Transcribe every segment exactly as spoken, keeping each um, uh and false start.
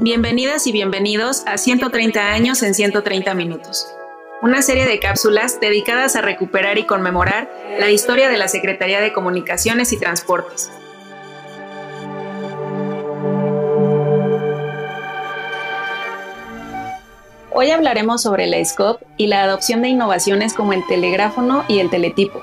Bienvenidas y bienvenidos a ciento treinta años en ciento treinta minutos, una serie de cápsulas dedicadas a recuperar y conmemorar la historia de la Secretaría de Comunicaciones y Transportes. Hoy hablaremos sobre la S C O P y la adopción de innovaciones como el telegráfono y el teletipo.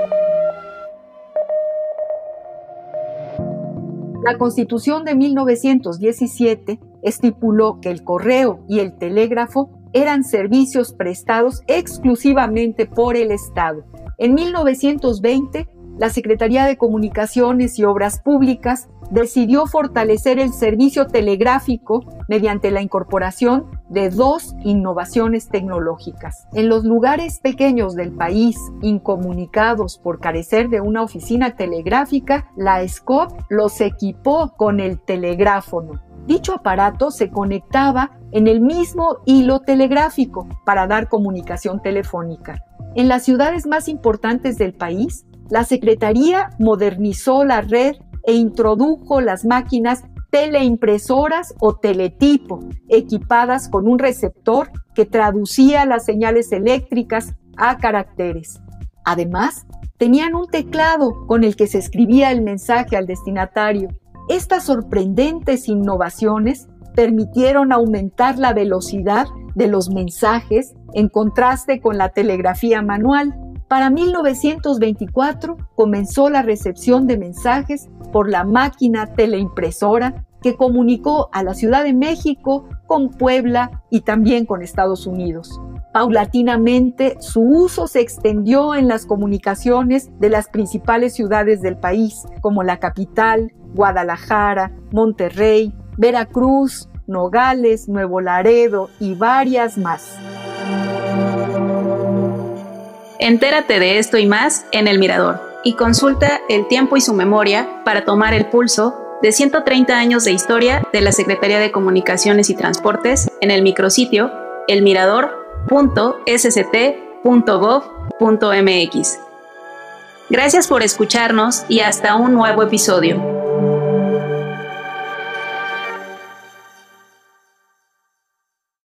La Constitución de mil novecientos diecisiete estipuló que el correo y el telégrafo eran servicios prestados exclusivamente por el Estado. En mil novecientos veinte, la Secretaría de Comunicaciones y Obras Públicas decidió fortalecer el servicio telegráfico mediante la incorporación de dos innovaciones tecnológicas. En los lugares pequeños del país, incomunicados por carecer de una oficina telegráfica, la S C O P los equipó con el telegráfono. Dicho aparato se conectaba en el mismo hilo telegráfico para dar comunicación telefónica. En las ciudades más importantes del país, la Secretaría modernizó la red e introdujo las máquinas teleimpresoras o teletipo, equipadas con un receptor que traducía las señales eléctricas a caracteres. Además, tenían un teclado con el que se escribía el mensaje al destinatario. Estas sorprendentes innovaciones permitieron aumentar la velocidad de los mensajes en contraste con la telegrafía manual. Para mil novecientos veinticuatro comenzó la recepción de mensajes por la máquina teleimpresora que comunicó a la Ciudad de México con Puebla y también con Estados Unidos. Paulatinamente, su uso se extendió en las comunicaciones de las principales ciudades del país, como la capital, Guadalajara, Monterrey, Veracruz, Nogales, Nuevo Laredo y varias más. Entérate de esto y más en El Mirador y consulta El Tiempo y su Memoria para tomar el pulso de ciento treinta años de historia de la Secretaría de Comunicaciones y Transportes en el micrositio el mirador punto s c t punto gov punto m x. Gracias por escucharnos y hasta un nuevo episodio.